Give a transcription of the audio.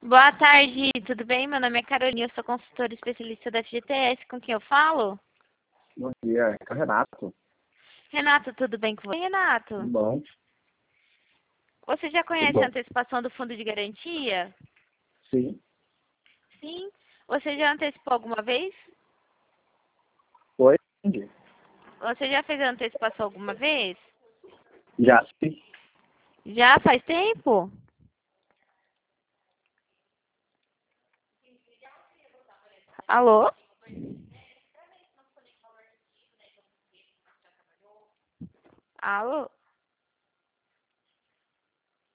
Boa tarde, tudo bem? Meu nome é Carolina, eu sou consultora especialista da FGTS. Com quem eu falo? Bom dia, é o Renato. Renato, tudo bem com você? Tudo Renato, bom? você já Tudo conhece a bom. antecipação do fundo de garantia? Sim. Sim. Você já antecipou alguma vez? Oi? Entendi. Você já fez a antecipação alguma vez? Já sim. Já faz tempo? Alô? Alô?